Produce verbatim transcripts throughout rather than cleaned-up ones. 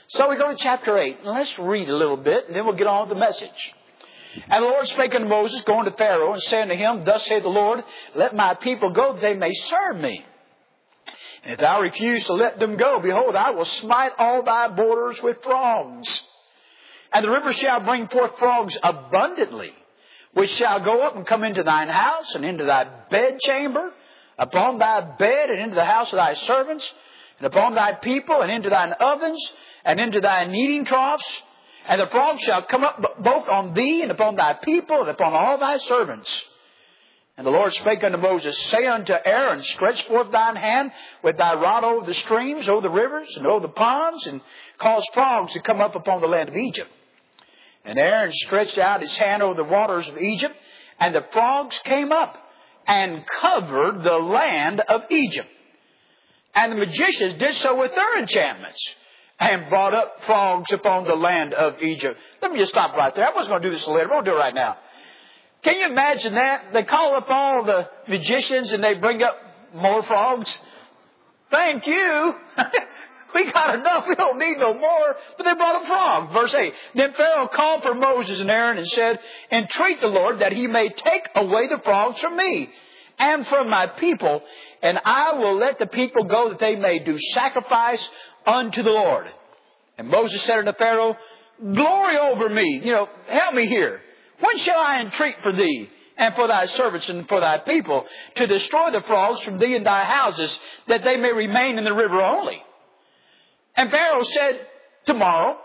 So we go to chapter eight, and let's read a little bit, and then we'll get on with the message. And the Lord spake unto Moses, going to Pharaoh, and saying to him, Thus saith the Lord, Let my people go, that they may serve me. And if thou refuse to let them go, behold, I will smite all thy borders with frogs. And the river shall bring forth frogs abundantly, which shall go up and come into thine house, and into thy bedchamber, upon thy bed, and into the house of thy servants, and upon thy people, and into thine ovens, and into thy kneading troughs. And the frogs shall come up both on thee, and upon thy people, and upon all thy servants. And the Lord spake unto Moses, Say unto Aaron, Stretch forth thine hand with thy rod over the streams, over the rivers, and over the ponds, and cause frogs to come up upon the land of Egypt. And Aaron stretched out his hand over the waters of Egypt, and the frogs came up and covered the land of Egypt. And the magicians did so with their enchantments, and brought up frogs upon the land of Egypt. Let me just stop right there. I wasn't going to do this later, but I'll do it right now. Can you imagine that? They call up all the magicians and they bring up more frogs. Thank you. We got enough. We don't need no more. But they brought up frogs. Verse eight. Then Pharaoh called for Moses and Aaron and said, Entreat the Lord that he may take away the frogs from me and from my people, and I will let the people go that they may do sacrifice unto the Lord. And Moses said unto Pharaoh, Glory over me. You know, help me here. When shall I entreat for thee and for thy servants and for thy people to destroy the frogs from thee and thy houses, that they may remain in the river only? And Pharaoh said, Tomorrow.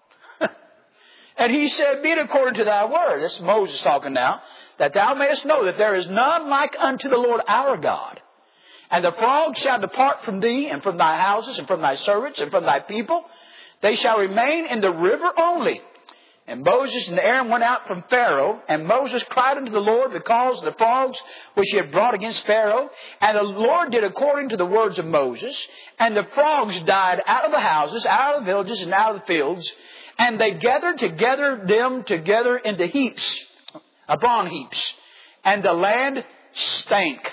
And he said, Be it according to thy word. This is Moses talking now. That thou mayest know that there is none like unto the Lord our God. And the frogs shall depart from thee and from thy houses and from thy servants and from thy people. They shall remain in the river only. And Moses and Aaron went out from Pharaoh, and Moses cried unto the Lord because of the frogs which he had brought against Pharaoh. And the Lord did according to the words of Moses. And the frogs died out of the houses, out of the villages, and out of the fields. And they gathered together them together into heaps, upon heaps. And the land stank.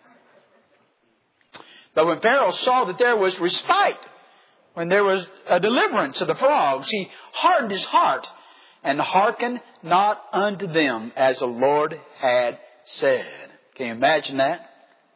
But when Pharaoh saw that there was respite, when there was a deliverance of the frogs, he hardened his heart, and hearkened not unto them, as the Lord had said. Can you imagine that?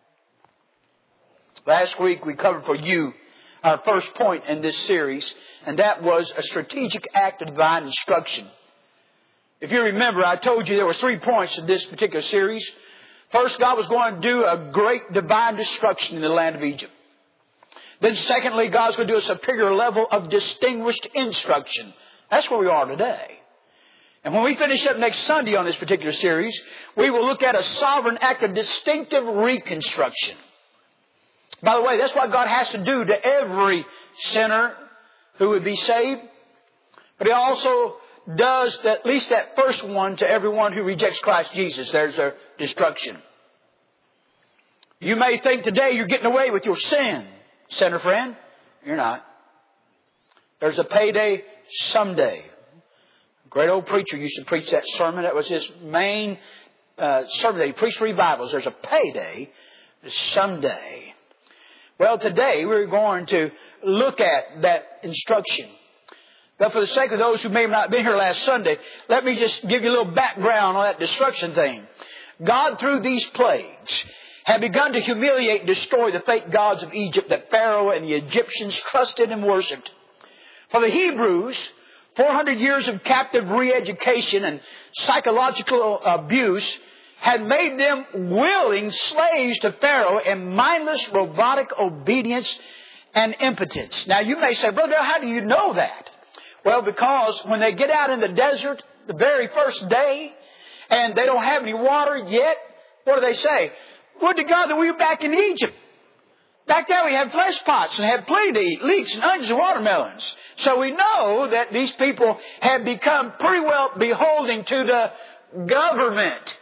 Last week we covered for you our first point in this series, and that was a strategic act of divine instruction. If you remember, I told you there were three points in this particular series. First, God was going to do a great divine destruction in the land of Egypt. Then secondly, God's going to do a superior level of distinguished instruction. That's where we are today. And when we finish up next Sunday on this particular series, we will look at a sovereign act of distinctive reconstruction. By the way, that's what God has to do to every sinner who would be saved. But He also does at least that first one to everyone who rejects Christ Jesus. There's their destruction. You may think today you're getting away with your sin, sinner friend. You're not. There's a payday someday. A great old preacher used to preach that sermon. That was his main uh, sermon that he preached revivals. There's a payday someday. Well, today we're going to look at that instruction. But for the sake of those who may have not been here last Sunday, let me just give you a little background on that destruction thing. God, through these plagues, had begun to humiliate and destroy the fake gods of Egypt that Pharaoh and the Egyptians trusted and worshipped. For the Hebrews, four hundred years of captive re-education and psychological abuse had made them willing slaves to Pharaoh in mindless robotic obedience and impotence. Now you may say, Brother, how do you know that? Well, because when they get out in the desert the very first day and they don't have any water yet, what do they say? Would to God that we were back in Egypt. Back there we had flesh pots and had plenty to eat, leeks and onions and watermelons. So we know that these people had become pretty well beholding to the government.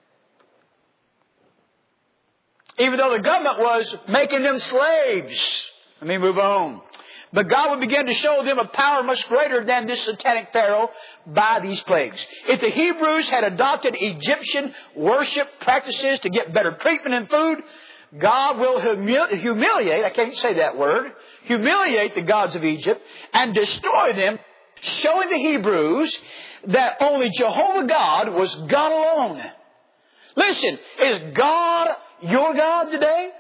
Even though the government was making them slaves. Let me move on. But God would begin to show them a power much greater than this satanic Pharaoh by these plagues. If the Hebrews had adopted Egyptian worship practices to get better treatment and food, God will humili- humiliate, I can't say that word, humiliate the gods of Egypt and destroy them, showing the Hebrews that only Jehovah God was God alone. Listen, is God your God today?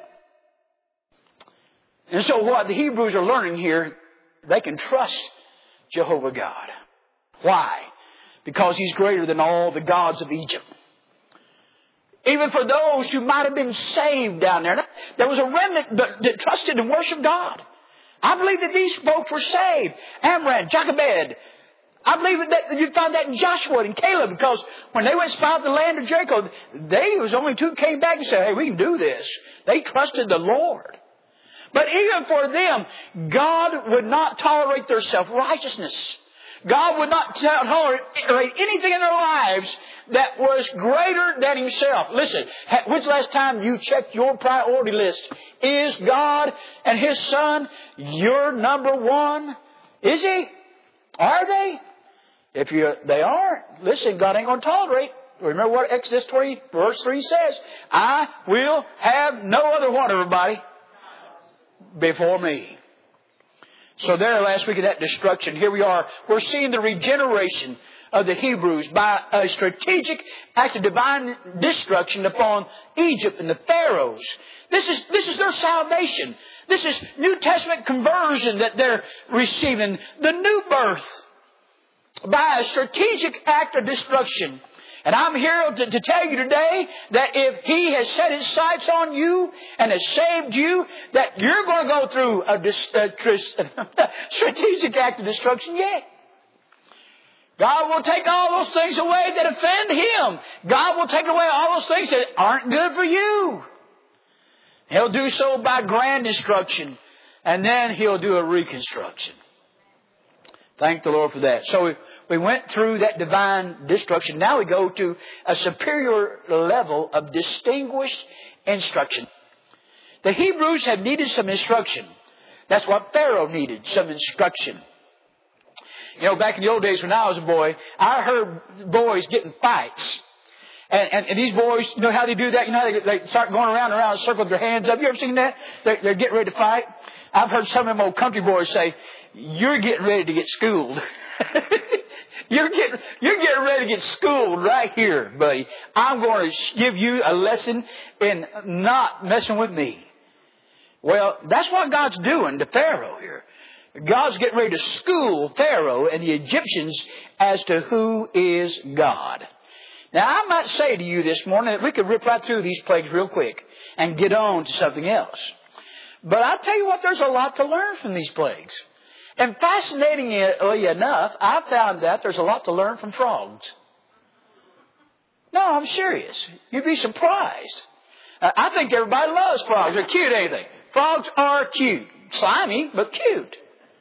And so what the Hebrews are learning here, they can trust Jehovah God. Why? Because He's greater than all the gods of Egypt. Even for those who might have been saved down there, there was a remnant that trusted and worshiped God. I believe that these folks were saved. Amram, Jochebed. I believe that you find that in Joshua and Caleb, because when they went to spy out the land of Jericho, they was only two came back and said, hey, we can do this. They trusted the Lord. But even for them, God would not tolerate their self-righteousness. God would not tolerate anything in their lives that was greater than Himself. Listen, when's the last time you checked your priority list? Is God and His Son your number one? Is He? Are they? If you they aren't, listen, God ain't going to tolerate. Remember what Exodus twenty, verse three says. I will have no other one, everybody, before me. So there, last week of that destruction, here we are. We're seeing the regeneration of the Hebrews by a strategic act of divine destruction upon Egypt and the Pharaohs. This is, this is their salvation. This is New Testament conversion that they're receiving. The new birth by a strategic act of destruction. And I'm here to, to tell you today that if He has set His sights on you and has saved you, that you're going to go through a, dis, a tris, strategic act of destruction yet. God will take all those things away that offend Him. God will take away all those things that aren't good for you. He'll do so by grand instruction, and then He'll do a reconstruction. Thank the Lord for that. So we went through that divine destruction. Now we go to a superior level of distinguished instruction. The Hebrews have needed some instruction. That's what Pharaoh needed, some instruction. You know, back in the old days when I was a boy, I heard boys getting fights. And, and, and these boys, you know how they do that? You know how they, they start going around and around and circle with their hands up. You ever seen that? They're, they're getting ready to fight. I've heard some of them old country boys say, you're getting ready to get schooled. you're getting, you're getting ready to get schooled right here, buddy. I'm going to give you a lesson in not messing with me. Well, that's what God's doing to Pharaoh here. God's getting ready to school Pharaoh and the Egyptians as to who is God. Now, I might say to you this morning that we could rip right through these plagues real quick and get on to something else. But I'll tell you what, there's a lot to learn from these plagues. And fascinatingly enough, I found that there's a lot to learn from frogs. No, I'm serious. You'd be surprised. Uh, I think everybody loves frogs. They're cute, ain't they? Frogs are cute. Slimy, but cute.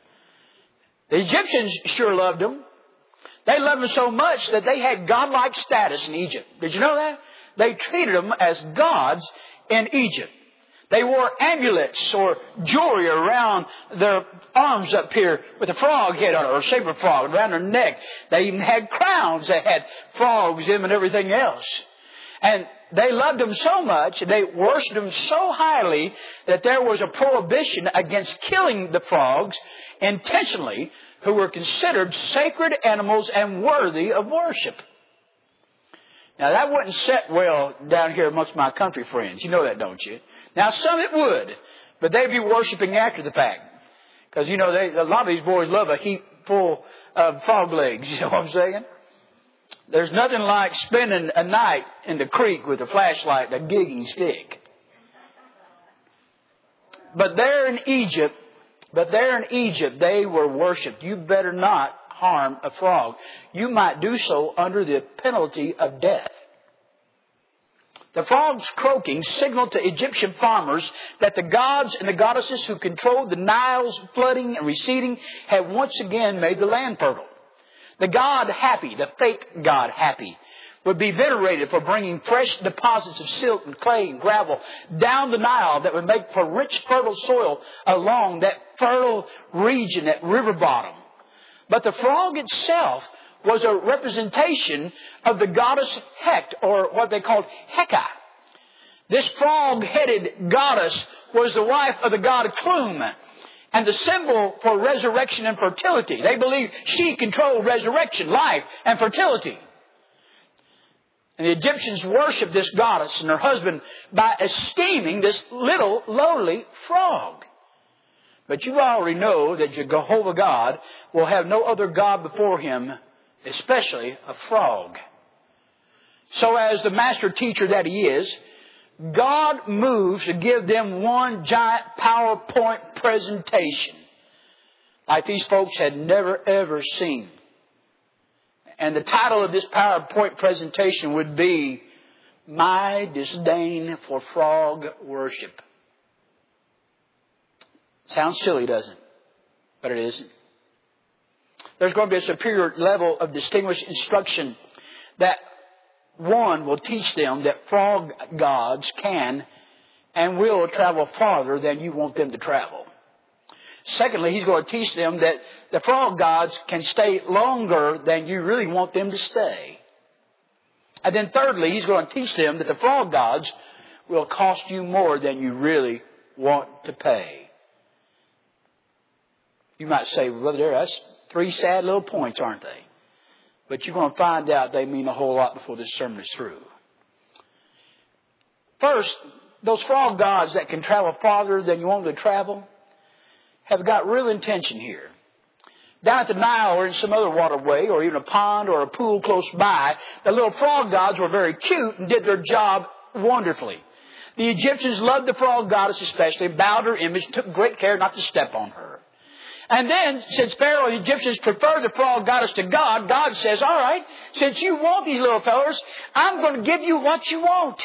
The Egyptians sure loved them. They loved them so much that they had godlike status in Egypt. Did you know that? They treated them as gods in Egypt. They wore amulets or jewelry around their arms up here with a frog head on it, or a saber frog around their neck. They even had crowns that had frogs in them and everything else. And they loved them so much, and they worshipped them so highly, that there was a prohibition against killing the frogs intentionally, who were considered sacred animals and worthy of worship. Now, that wouldn't set well down here amongst my country friends. You know that, don't you? Now, some it would, but they'd be worshiping after the fact. Because, you know, they, a lot of these boys love a heap full of frog legs. You know what I'm saying? There's nothing like spending a night in the creek with a flashlight and a gigging stick. But there in Egypt, but there in Egypt, they were worshipped. You better not harm a frog. You might do so under the penalty of death. The frog's croaking signaled to Egyptian farmers that the gods and the goddesses who controlled the Nile's flooding and receding had once again made the land fertile. The god Happy, the fake god Happy, would be venerated for bringing fresh deposits of silt and clay and gravel down the Nile that would make for rich, fertile soil along that fertile region, that river bottom. But the frog itself was a representation of the goddess Hecht, or what they called Heka. This frog-headed goddess was the wife of the god Klum, and the symbol for resurrection and fertility. They believed she controlled resurrection, life, and fertility. And the Egyptians worshipped this goddess and her husband by esteeming this little lowly frog. But you already know that your Jehovah God will have no other God before Him, especially a frog. So as the master teacher that He is, God moves to give them one giant PowerPoint presentation like these folks had never ever seen. And the title of this PowerPoint presentation would be, My Disdain for Frog Worship. Sounds silly, doesn't it? But it isn't. There's going to be a superior level of distinguished instruction that one will teach them that frog gods can and will travel farther than you want them to travel. Secondly, he's going to teach them that the frog gods can stay longer than you really want them to stay. And then thirdly, he's going to teach them that the frog gods will cost you more than you really want to pay. You might say, Brother Darrell, that's three sad little points, aren't they? But you're going to find out they mean a whole lot before this sermon is through. First, those frog gods that can travel farther than you want them to travel have got real intention here. Down at the Nile or in some other waterway or even a pond or a pool close by, the little frog gods were very cute and did their job wonderfully. The Egyptians loved the frog goddess especially, bowed her image, took great care not to step on her. And then, since Pharaoh and the Egyptians preferred the frog goddess to God, God says, all right, since you want these little fellas, I'm going to give you what you want.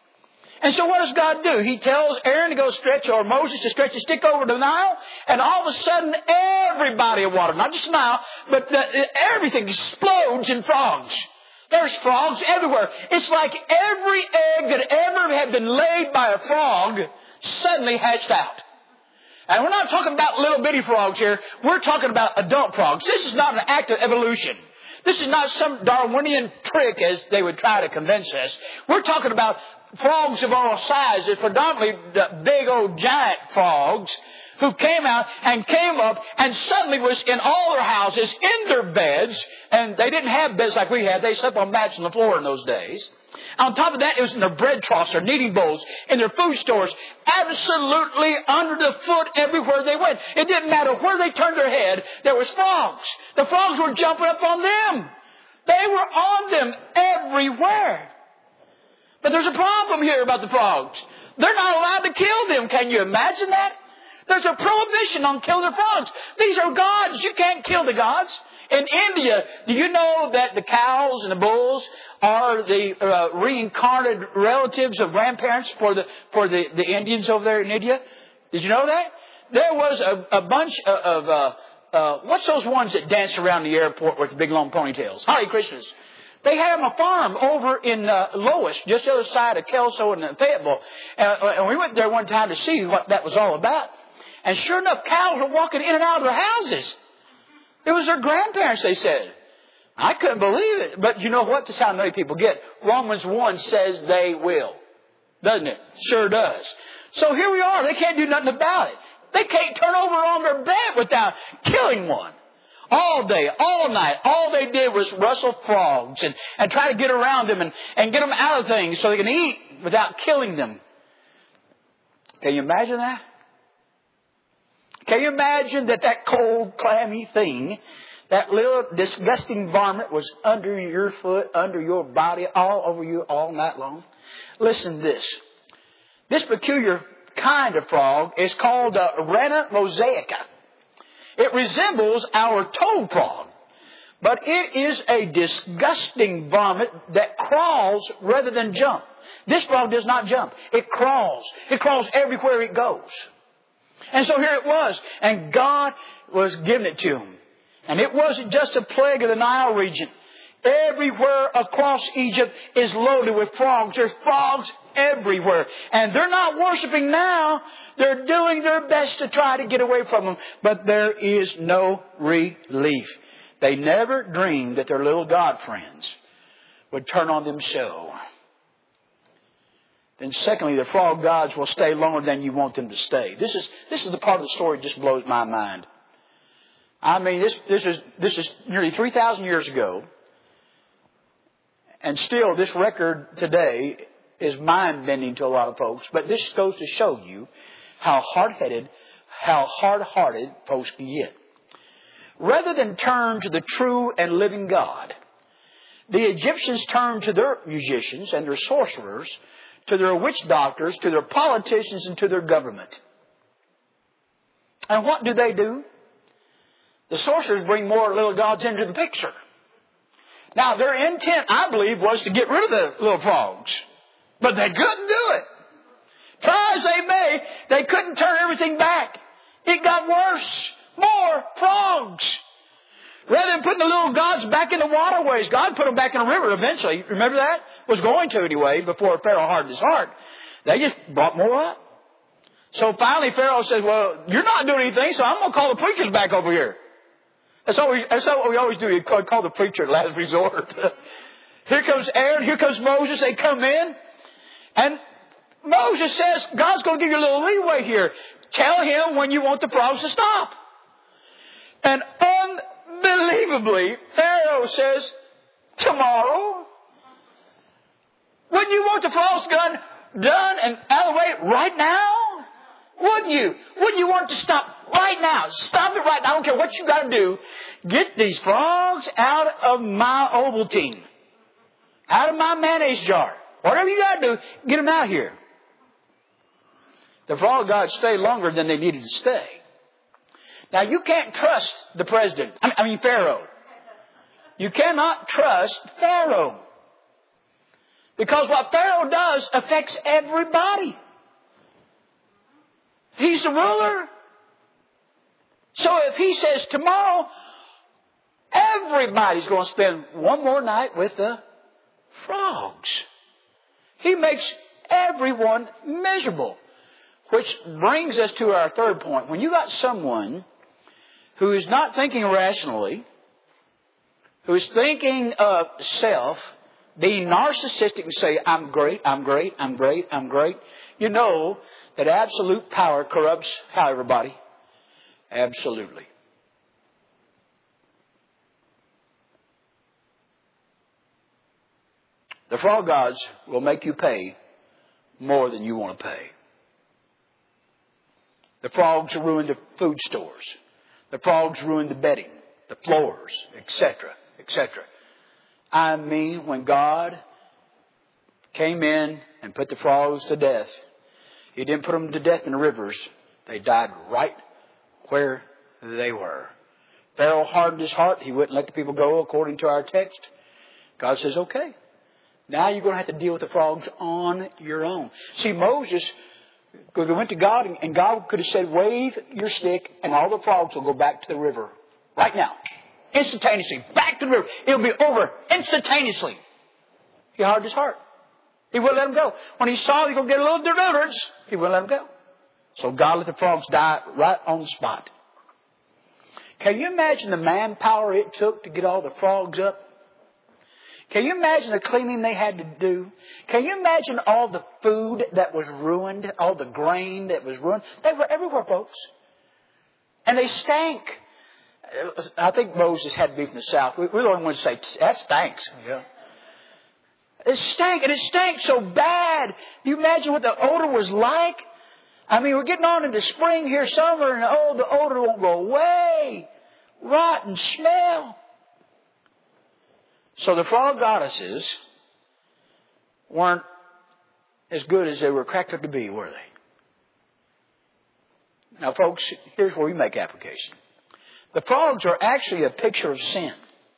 And so what does God do? He tells Aaron to go stretch, or Moses to stretch a stick over the Nile, and all of a sudden every body of water, not just the Nile, but the, everything explodes in frogs. There's frogs everywhere. It's like every egg that ever had been laid by a frog suddenly hatched out. And we're not talking about little bitty frogs here. We're talking about adult frogs. This is not an act of evolution. This is not some Darwinian trick as they would try to convince us. We're talking about frogs of all sizes, predominantly the big old giant frogs who came out and came up and suddenly was in all their houses, in their beds. And they didn't have beds like we had. They slept on mats on the floor in those days. On top of that, it was in their bread troughs, their kneading bowls, in their food stores, absolutely under the foot everywhere they went. It didn't matter where they turned their head, there was frogs. The frogs were jumping up on them. They were on them everywhere. But there's a problem here about the frogs. They're not allowed to kill them. Can you imagine that? There's a prohibition on killing the frogs. These are gods. You can't kill the gods. In India, do you know that the cows and the bulls are the uh, reincarnated relatives of grandparents for the for the, the Indians over there in India? Did you know that? There was a, a bunch of, of uh, uh, what's those ones that dance around the airport with the big long ponytails? Hare Krishnas. They had a farm over in uh, Lois, just the other side of Kelso and Fayetteville. Uh, and we went there one time to see what that was all about. And sure enough, cows were walking in and out of their houses. It was their grandparents, they said. I couldn't believe it. But you know what? That's how many people get. Romans one says they will. Doesn't it? Sure does. So here we are. They can't do nothing about it. They can't turn over on their bed without killing one. All day, all night, all they did was rustle frogs and, and try to get around them and, and get them out of things so they can eat without killing them. Can you imagine that? Can you imagine that that cold, clammy thing, that little disgusting varmint was under your foot, under your body, all over you all night long? Listen to this. This peculiar kind of frog is called uh, Rana mosaica. It resembles our toad frog, but it is a disgusting varmint that crawls rather than jump. This frog does not jump. It crawls. It crawls everywhere it goes. And so here it was. And God was giving it to him. And it wasn't just a plague of the Nile region. Everywhere across Egypt is loaded with frogs. There's frogs everywhere. And they're not worshiping now. They're doing their best to try to get away from them. But there is no relief. They never dreamed that their little God friends would turn on them so. then secondly, the frog gods will stay longer than you want them to stay. This is this is the part of the story that just blows my mind. I mean, this this is this is nearly three thousand years ago, and still this record today is mind-bending to a lot of folks. But this goes to show you how hard-headed, how hard-hearted folks can get. Rather than turn to the true and living God, the Egyptians turned to their musicians and their sorcerers, to their witch doctors, to their politicians, and to their government. And what do they do? The sorcerers bring more little gods into the picture. Now, their intent, I believe, was to get rid of the little frogs. But they couldn't do it. Try as they may, they couldn't turn everything back. It got worse. More frogs. Rather than putting the little gods back in the waterways, God put them back in the river eventually. Remember that? Was going to anyway before Pharaoh hardened his heart. They just brought more up. So finally Pharaoh says, well, you're not doing anything, so I'm going to call the preachers back over here. That's what we, that's what we always do. You call, call the preacher at last resort. Here comes Aaron, here comes Moses. They come in. And Moses says, God's going to give you a little leeway here. Tell him when you want the frogs to stop. And unbelievably, Pharaoh says, tomorrow? Wouldn't you want the frogs done, done and out of the way right now? Wouldn't you? Wouldn't you want it to stop right now? Stop it right now. I don't care what you got to do. Get these frogs out of my Ovaltine. Out of my mayonnaise jar. Whatever you got to do, get them out here. The frog gods stayed longer than they needed to stay. Now, you can't trust the president. I mean, Pharaoh. You cannot trust Pharaoh. Because what Pharaoh does affects everybody. He's the ruler. So if he says tomorrow, everybody's going to spend one more night with the frogs. He makes everyone miserable. Which brings us to our third point. When you got someone who is not thinking rationally, who is thinking of self, being narcissistic and say, I'm great, I'm great, I'm great, I'm great. You know that absolute power corrupts how, everybody? Absolutely. The frog gods will make you pay more than you want to pay. The frogs ruin the food stores. The frogs ruin the bedding, the floors, et cetera, et cetera. I mean, when God came in and put the frogs to death, He didn't put them to death in the rivers. They died right where they were. Pharaoh hardened his heart. He wouldn't let the people go according to our text. God says, okay, now you're going to have to deal with the frogs on your own. See, Moses, because we went to God, and God could have said, wave your stick, and all the frogs will go back to the river. Right now. Instantaneously. Back to the river. It'll be over instantaneously. He hardened his heart. He wouldn't let them go. When he saw he was going to get a little deliverance, he wouldn't let them go. So God let the frogs die right on the spot. Can you imagine the manpower it took to get all the frogs up? Can you imagine the cleaning they had to do? Can you imagine all the food that was ruined, all the grain that was ruined? They were everywhere, folks. And they stank. I think Moses had to be from the south. We were the only ones to say, that stinks. Yeah. It stank, and it stank so bad. You imagine what the odor was like? I mean, we're getting on into spring here, summer, and oh, the odor won't go away. Rotten smell. So the frog goddesses weren't as good as they were cracked up to be, were they? Now, folks, here's where we make application. The frogs are actually a picture of sin.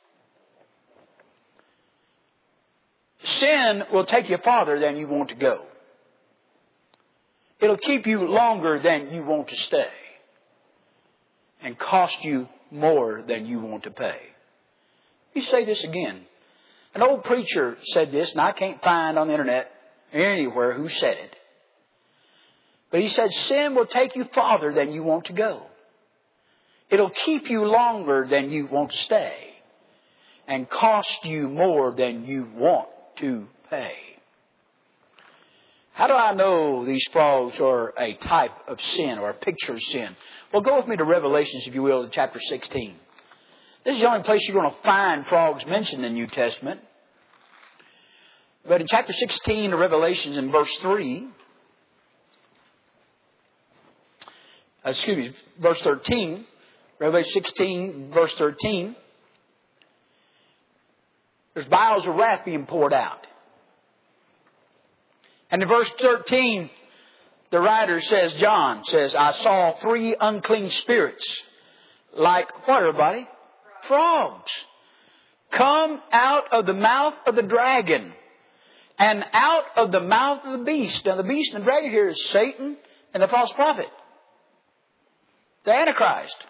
Sin will take you farther than you want to go. It'll keep you longer than you want to stay. And cost you more than you want to pay. Let me say this again. An old preacher said this, and I can't find on the internet anywhere who said it. But he said, sin will take you farther than you want to go. It'll keep you longer than you want to stay. And cost you more than you want to pay. How do I know these frogs are a type of sin or a picture of sin? Well, go with me to Revelations, if you will, to chapter sixteen. This is the only place you're going to find frogs mentioned in the New Testament. But in chapter sixteen of Revelations, in verse three, excuse me, verse thirteen, Revelation sixteen, verse thirteen, there's vials of wrath being poured out. And in verse thirteen, the writer says, John says, I saw three unclean spirits, like what, everybody? Frogs. Come out of the mouth of the dragon and out of the mouth of the beast. Now the beast and the dragon here is Satan and the false prophet. The Antichrist.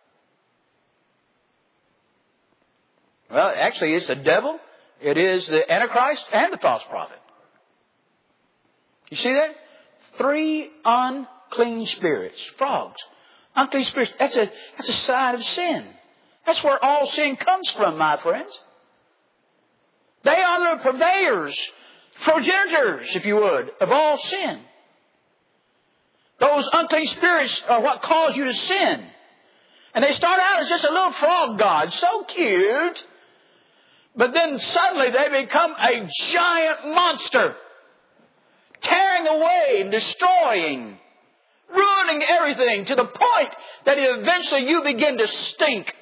Well, actually it's the devil. It is the Antichrist and the false prophet. You see that? Three unclean spirits. Frogs. Unclean spirits. That's a, that's a sign of sin. That's where all sin comes from, my friends. They are the purveyors, progenitors, if you would, of all sin. Those unclean spirits are what cause you to sin. And they start out as just a little frog god. So cute. But then suddenly they become a giant monster. Tearing away and destroying. Ruining everything to the point that eventually you begin to stink.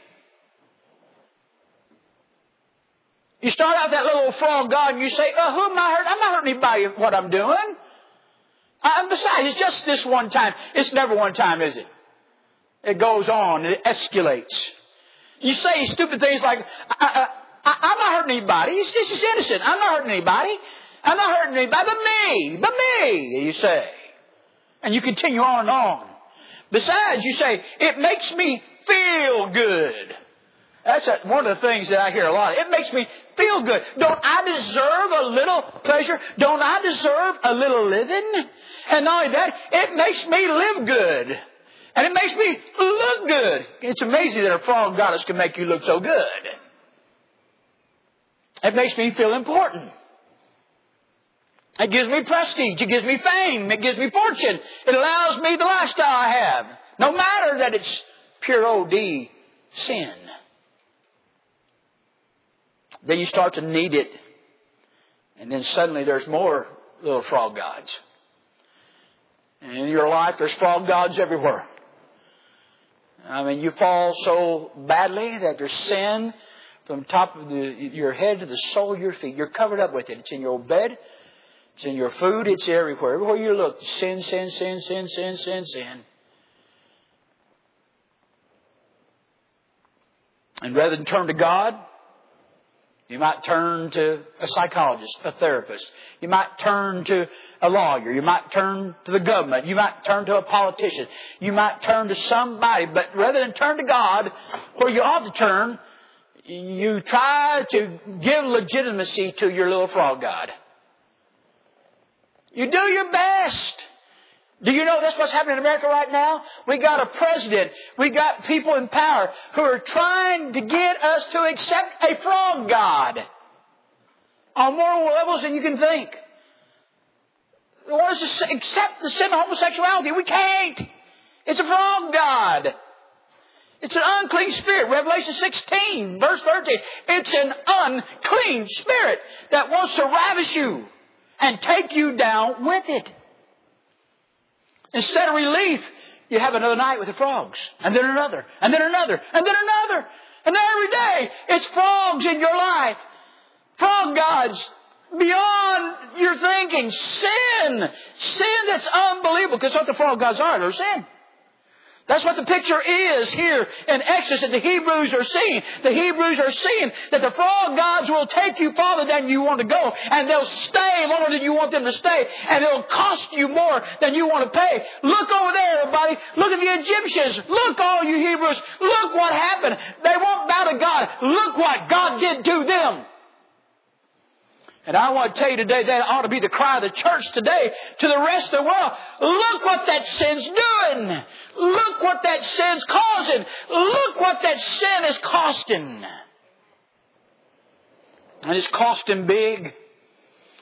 You start out that little frog god and you say, oh, who am I hurting? I'm not hurting anybody with what I'm doing. And besides, it's just this one time. It's never one time, is it? It goes on. It escalates. You say stupid things like, I, I, I, I'm not hurting anybody. This is innocent. I'm not hurting anybody. I'm not hurting anybody but me. But me, you say. And you continue on and on. Besides, you say, it makes me feel good. That's a, one of the things that I hear a lot. It makes me feel good. Don't I deserve a little pleasure? Don't I deserve a little living? And not only that, it makes me live good. And it makes me look good. It's amazing that a frog goddess can make you look so good. It makes me feel important. It gives me prestige. It gives me fame. It gives me fortune. It allows me the lifestyle I have. No matter that it's pure O D sin. Then you start to need it. And then suddenly there's more little frog gods. And in your life there's frog gods everywhere. I mean, you fall so badly that there's sin from top of the, your head to the sole of your feet. You're covered up with it. It's in your bed. It's in your food. It's everywhere. Everywhere you look, sin, sin, sin, sin, sin, sin, sin. And rather than turn to God, you might turn to a psychologist, a therapist. You might turn to a lawyer. You might turn to the government. You might turn to a politician. You might turn to somebody. But rather than turn to God, where you ought to turn, you try to give legitimacy to your little frog god. You do your best. Do you know that's what's happening in America right now? We got a president. We got people in power who are trying to get us to accept a frog god on moral levels than you can think. They want us to accept the sin of homosexuality. We can't. It's a frog god. It's an unclean spirit. Revelation sixteen, verse thirteen. It's an unclean spirit that wants to ravish you and take you down with it. Instead of relief, you have another night with the frogs. And then another. And then another. And then another. And then every day, it's frogs in your life. Frog gods beyond your thinking. Sin. Sin that's unbelievable. Because what the frog gods are, they're sin. That's what the picture is here in Exodus that the Hebrews are seeing. The Hebrews are seeing that the frog gods will take you farther than you want to go. And they'll stay longer than you want them to stay. And it'll cost you more than you want to pay. Look over there, everybody. Look at the Egyptians. Look, all you Hebrews. Look what happened. They won't bow to God. Look what God did to them. And I want to tell you today, that ought to be the cry of the church today to the rest of the world. Look what that sin's doing. Look what that sin's causing. Look what that sin is costing. And it's costing big.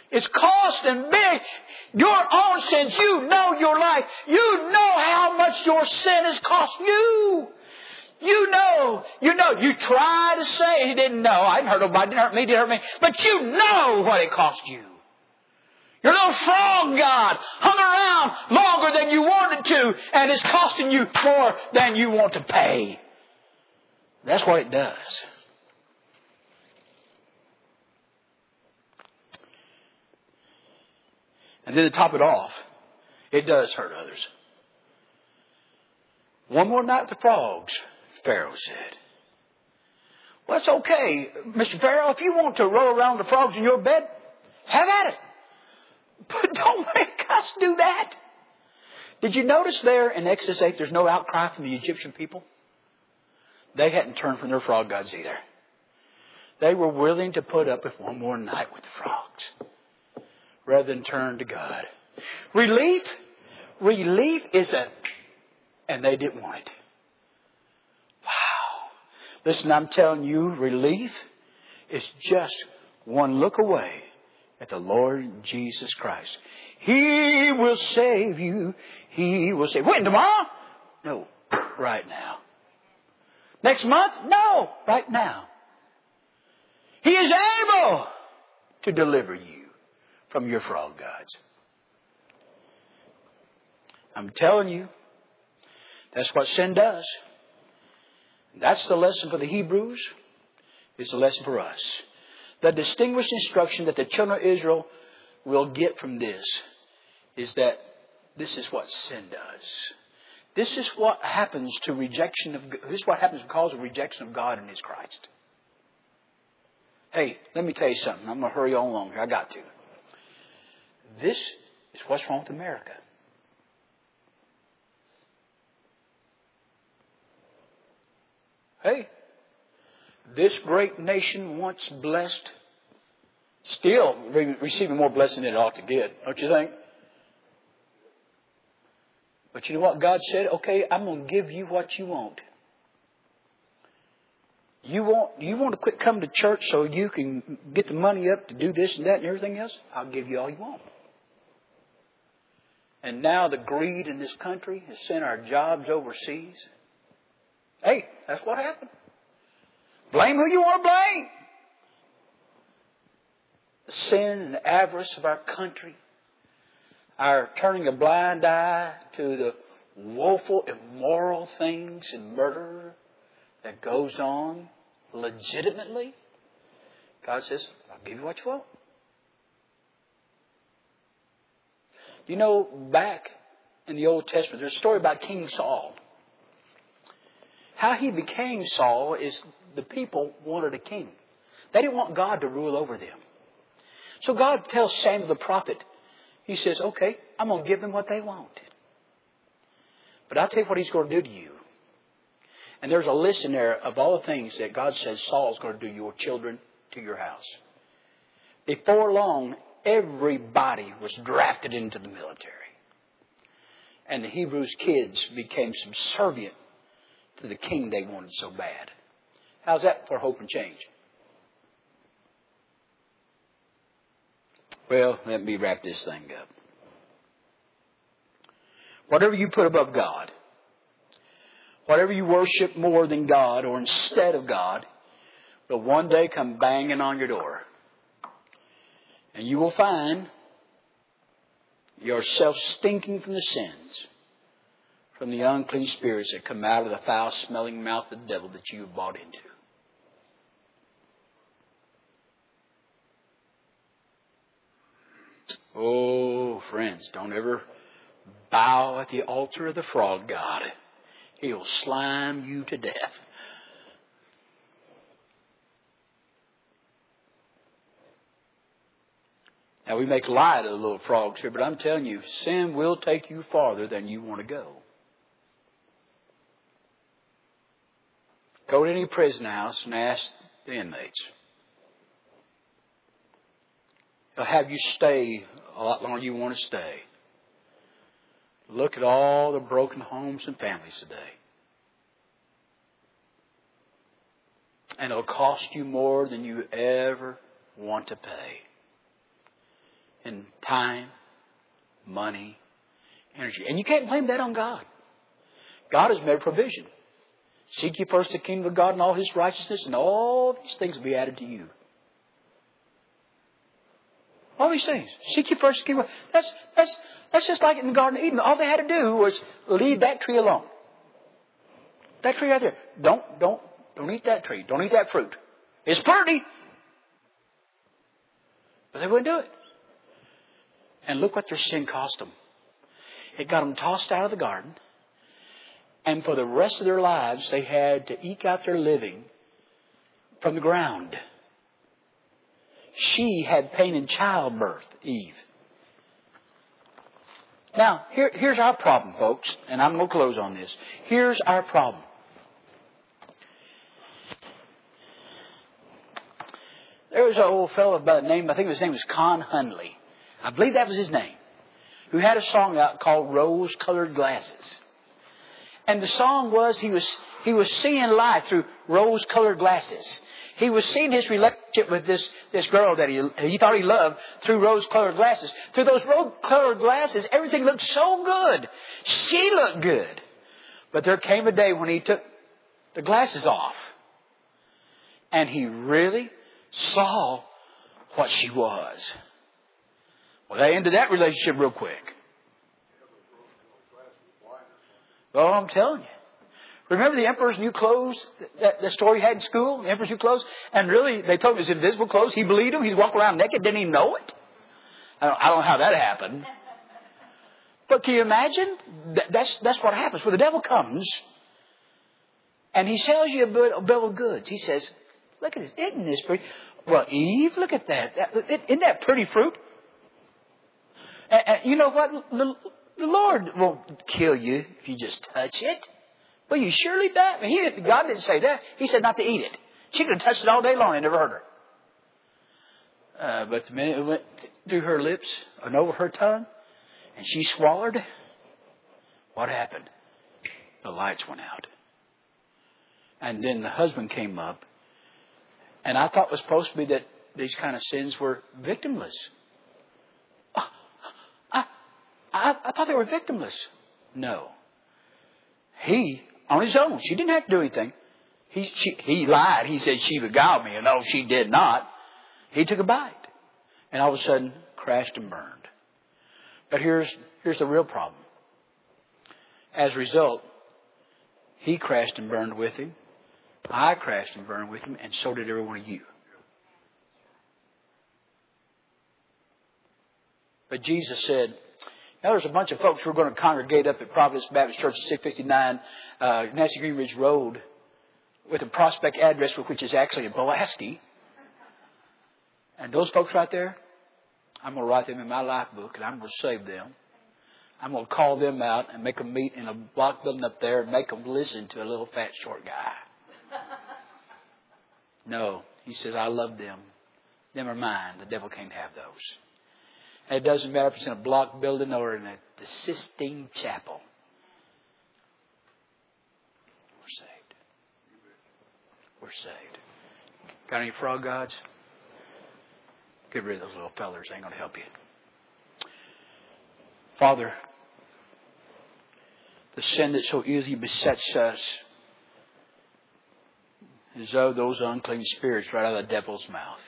It's costing big. Your own sins. You know your life. You know how much your sin has cost you. You know. You know. You try to say He didn't know. I didn't hurt nobody. Didn't hurt me. Didn't hurt me. But you know what it cost you. Your little frog God hung around longer than you wanted to, and it's costing you more than you want to pay. That's what it does. And then to top it off, it does hurt others. One more night with the frogs, Pharaoh said. Well, it's okay, Mister Pharaoh. If you want to roll around the frogs in your bed, have at it. But don't make us do that. Did you notice there in Exodus eight there's no outcry from the Egyptian people? They hadn't turned from their frog gods either. They were willing to put up with one more night with the frogs rather than turn to God. Relief, relief is a, and they didn't want it. Wow. Listen, I'm telling you, relief is just one look away at the Lord Jesus Christ. He will save you. He will save. When, tomorrow? No, right now. Next month? No, right now. He is able to deliver you from your frog gods. I'm telling you, that's what sin does. That's the lesson for the Hebrews. It's the lesson for us. The distinguished instruction that the children of Israel will get from this is that this is what sin does. This is what happens to rejection of. This is what happens because of rejection of God and His Christ. Hey, let me tell you something. I'm going to hurry on along here. I got to. This is what's wrong with America. Hey, this great nation, once blessed, still re- receiving more blessing than it ought to get, don't you think? But you know what God said? Okay, I'm going to give you what you want. You want you want to quit coming to church so you can get the money up to do this and that and everything else? I'll give you all you want. And now the greed in this country has sent our jobs overseas. Hey, that's what happened. Blame who you want to blame. The sin and the avarice of our country. Our turning a blind eye to the woeful, immoral things and murder that goes on legitimately. God says, I'll give you what you want. You know, back in the Old Testament, there's a story about King Saul. How he became Saul is the people wanted a king. They didn't want God to rule over them. So God tells Samuel the prophet, He says, okay, I'm going to give them what they want. But I'll tell you what He's going to do to you. And there's a list in there of all the things that God says Saul's going to do to your children, to your house. Before long, everybody was drafted into the military. And the Hebrews' kids became subservient to the king they wanted so bad. How's that for hope and change? Well, let me wrap this thing up. Whatever you put above God, whatever you worship more than God or instead of God, will one day come banging on your door. And you will find yourself stinking from the sins, from the unclean spirits that come out of the foul-smelling mouth of the devil that you have bought into. Oh, friends, don't ever bow at the altar of the frog god. He'll slime you to death. Now, we make light of the little frogs here, but I'm telling you, sin will take you farther than you want to go. Go to any prison house and ask the inmates. They'll have you stay a lot longer than you want to stay. Look at all the broken homes and families today. And it'll cost you more than you ever want to pay. in time, money, energy. And you can't blame that on God. God has made provision. Seek ye first the kingdom of God and all His righteousness, and all these things will be added to you. All these things. Seek ye first the kingdom of God. That's, that's, that's just like in the Garden of Eden. All they had to do was leave that tree alone. That tree right there. Don't, don't, don't eat that tree. Don't eat that fruit. It's pretty. But they wouldn't do it. And look what their sin cost them. It got them tossed out of the garden. And for the rest of their lives, they had to eke out their living from the ground. She had pain in childbirth, Eve. Now, here, here's our problem, folks. And I'm going to close on this. Here's our problem. There was an old fellow by the name, I think his name was Con Hunley. I believe that was his name. Who had a song out called Rose-Colored Glasses. And the song was, he was, he was seeing life through rose-colored glasses. He was seeing his relationship with this, this girl that he, he thought he loved through rose-colored glasses. Through those rose-colored glasses, everything looked so good. She looked good. But there came a day when he took the glasses off. And he really saw what she was. Well, they ended that relationship real quick. Oh, I'm telling you. Remember the emperor's new clothes? That the story you had in school? The emperor's new clothes? And really, they told him it was invisible clothes. He believed him. He'd walk around naked. Didn't even know it. I don't, I don't know how that happened. But can you imagine? That's, that's what happens. When the devil comes and he sells you a bill of goods. He says, look at this. Isn't this pretty? Well, Eve, look at that. Isn't that pretty fruit? And, and you know what? The, the Lord won't kill you if you just touch it. Well, you surely die. He didn't, God didn't say that. He said not to eat it. She could have touched it all day long and never hurt her. Uh, but the minute it went through her lips and over her tongue, and she swallowed, what happened? The lights went out. And then the husband came up. And I thought it was supposed to be that these kind of sins were victimless. I, I, I, I thought they were victimless. No. He, on his own, she didn't have to do anything. He, she, he lied. He said she beguiled me. And no, she did not. He took a bite. And all of a sudden, crashed and burned. But here's, here's the real problem. As a result, he crashed and burned with him. I crashed and burned with him, and so did every one of you. But Jesus said, now there's a bunch of folks who are going to congregate up at Providence Baptist Church at six fifty-nine uh, Nancy Green Ridge Road with a Prospect address, which is actually in Pulaski. And those folks right there, I'm going to write them in my life book, and I'm going to save them. I'm going to call them out and make them meet in a block building up there and make them listen to a little fat short guy. No, he says, I love them. Them are mine. The devil can't have those. And it doesn't matter if it's in a block building or in a, the Sistine Chapel. We're saved. We're saved. Got any frog gods? Get rid of those little fellers. They ain't going to help you. Father, the sin that so easily besets us is of those unclean spirits right out of the devil's mouth.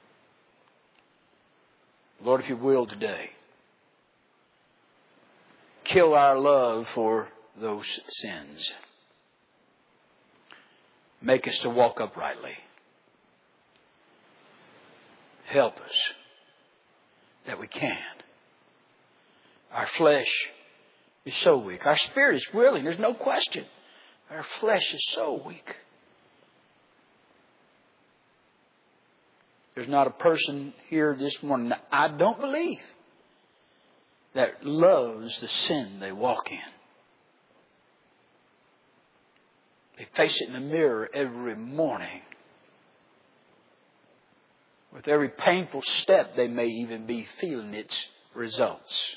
Lord, if you will today, kill our love for those sins. Make us to walk uprightly. Help us that we can. Our flesh is so weak. Our spirit is willing. There's no question. Our flesh is so weak. There's not a person here this morning, I don't believe, that loves the sin they walk in. They face it in the mirror every morning. With every painful step, they may even be feeling its results.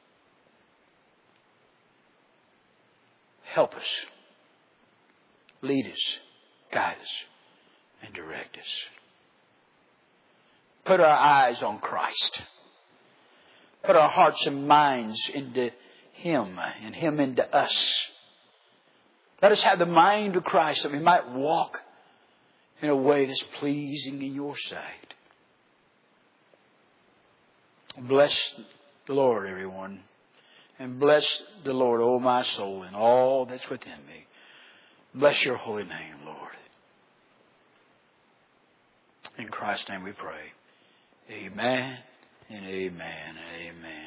Help us. Lead us. Guide us. And direct us. Put our eyes on Christ. put our hearts and minds into Him and Him into us. Let us have the mind of Christ that we might walk in a way that's pleasing in your sight. Bless the Lord, everyone. And bless the Lord, O my soul, and all that's within me. Bless your holy name, Lord. In Christ's name we pray. Amen and amen and amen.